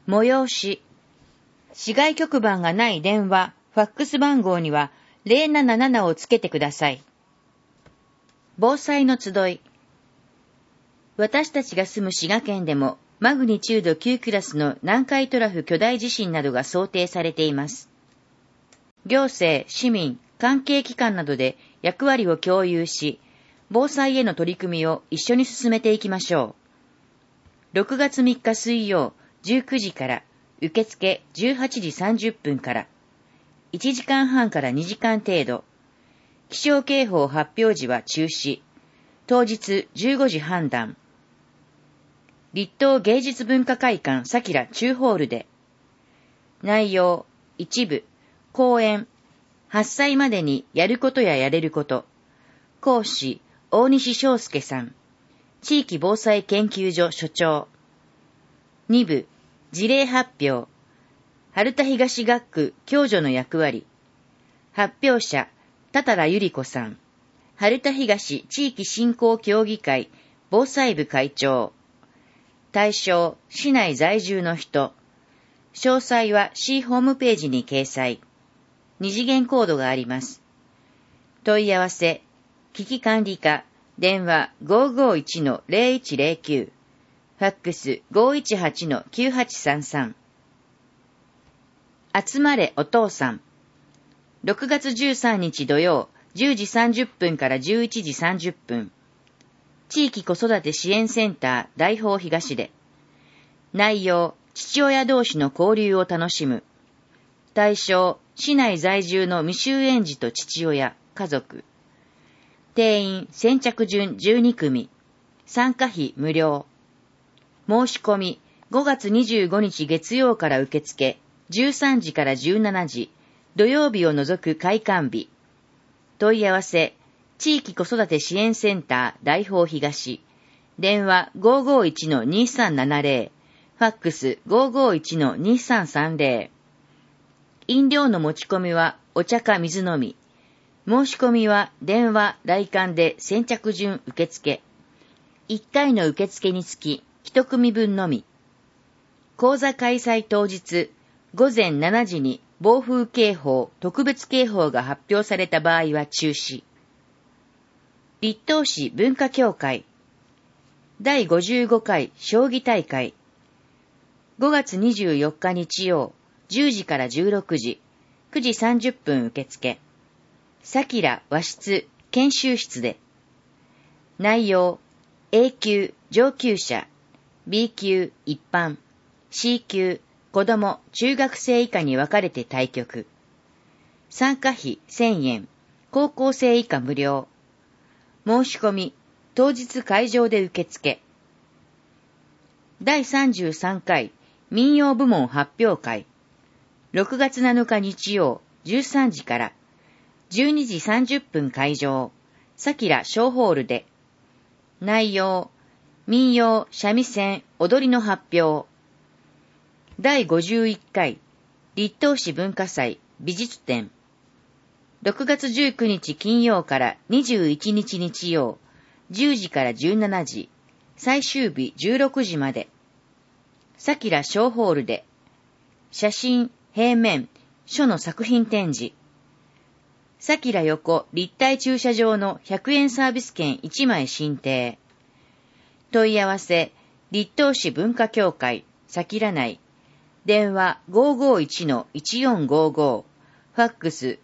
催し。市外局番がない電話、ファックス番号には077をつけてください。防災の集い。私たちが住む滋賀県でもマグニチュード9クラスの南海トラフ巨大地震などが想定されています。行政、市民、関係機関などで役割を共有し、防災への取り組みを一緒に進めていきましょう。6月3日水曜19時から、受付18時30分から、1時間半から2時間程度、気象警報発表時は中止、当日15時判断。立東芸術文化会館さきら中ホールで。内容、一部、講演、8歳までにやることややれること。講師、大西翔介さん。地域防災研究所所長。2部、事例発表。春田東学区共助の役割。発表者、多々良ゆり子さん。春田東地域振興協議会防災部会長。対象、市内在住の人。詳細は市ホームページに掲載。二次元コードがあります。問い合わせ、危機管理課、電話 551-0109、ファックス 518-9833。集まれお父さん。6月13日土曜、10時30分から11時30分。地域子育て支援センター大宝東で。内容、父親同士の交流を楽しむ。対象、市内在住の未就園児と父親、家族。定員先着順12組。参加費無料。申し込み、5月25日月曜から受付、13時から17時、土曜日を除く開館日。問い合わせ、地域子育て支援センター大宝東。電話 551-2370。ファックス 551-2330。飲料の持ち込みはお茶か水飲み。申し込みは電話、来館で先着順受付。1回の受付につき1組分のみ。講座開催当日、午前7時に暴風警報、特別警報が発表された場合は中止。立東市文化協会第55回将棋大会5月24日日曜10時から16時9時30分受付さきら和室研修室で内容 A 級上級者 B 級一般 C 級子供中学生以下に分かれて対局参加費1000円高校生以下無料申し込み、当日会場で受付。第33回民謡部門発表会。6月7日日曜13時から12時30分会場。さきら小ホールで。内容、民謡三味線踊りの発表。第51回立東市文化祭美術展。6月19日金曜から21日日曜、10時から17時、最終日16時まで。さきら小ホールで、写真、平面、書の作品展示。さきら横立体駐車場の100円サービス券1枚申請。問い合わせ、立東市文化協会、さきら内。電話 551-1455。ファックス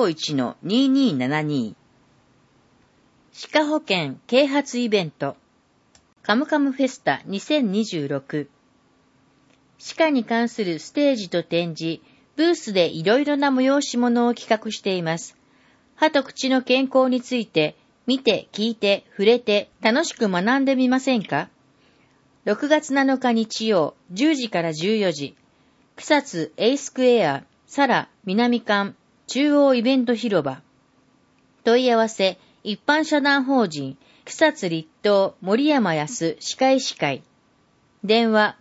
551-2272。歯科保険啓発イベント。カムカムフェスタ2026。歯科に関するステージと展示、ブースでいろいろな催し物を企画しています。歯と口の健康について、見て、聞いて、触れて、楽しく学んでみませんか？ 6 月7日日曜、10時から14時。草津 A スクエアサラ南館中央イベント広場。問い合わせ、一般社団法人、草津立東森山康歯科医師会。電話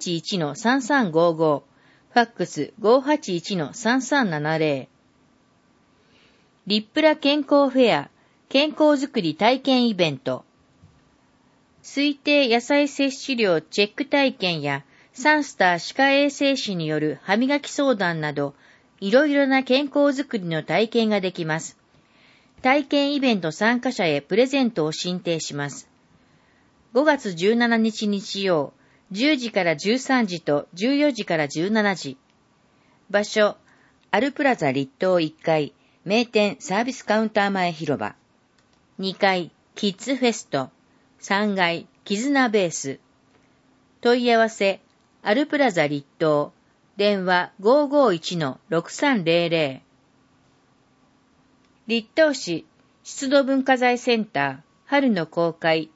581-3355。ファックス 581-3370。リップラ健康フェア、健康づくり体験イベント。推定野菜摂取量チェック体験や、 サンスター歯科衛生士による歯磨き相談など、いろいろな健康づくりの体験ができます。体験イベント参加者へプレゼントを進呈します。5月17日日曜、10時から13時と14時から17時。場所、アルプラザ立東1階、名店サービスカウンター前広場。2階、キッズフェスト。3階、絆ベース。問い合わせ、アルプラザ立東。電話 551-6300。立東市出土文化財センター春の公開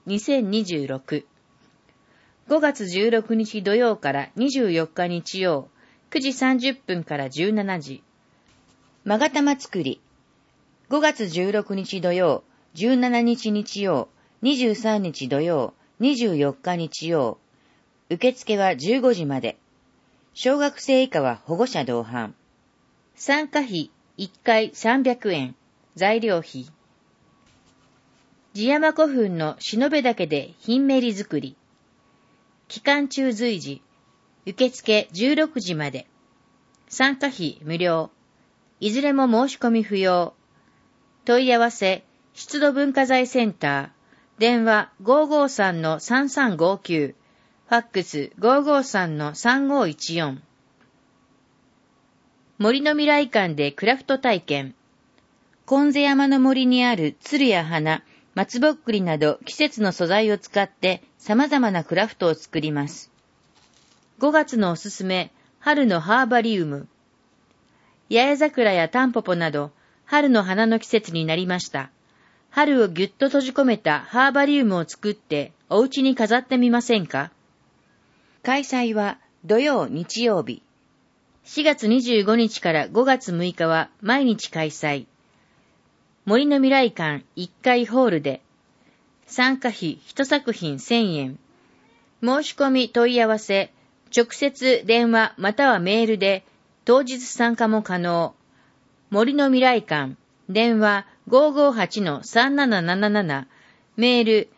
2026。5月16日土曜から24日日曜9時30分から17時。勾玉作り。5月16日土曜、17日日曜、23日土曜、24日日曜。受付は15時まで。小学生以下は保護者同伴。参加費1回300円。材料費。地山古墳の篠部岳でヒンメリ作り。期間中随時。受付16時まで。参加費無料。いずれも申し込み不要。問い合わせ、出土文化財センター。電話 553-3359。ファックス 553-3514。森の未来館でクラフト体験。金瀬山の森にある鶴や花、松ぼっくりなど季節の素材を使って様々なクラフトを作ります。5月のおすすめ、春のハーバリウム。八重桜やタンポポなど、春の花の季節になりました。春をぎゅっと閉じ込めたハーバリウムを作ってお家に飾ってみませんか？開催は土曜日曜日。4月25日から5月6日は毎日開催。森の未来館1階ホールで。参加費1作品1000円。申し込み問い合わせ、直接電話またはメールで当日参加も可能。森の未来館、電話 558-3777、メール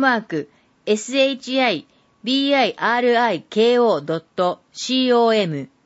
welcome@shibiriko.com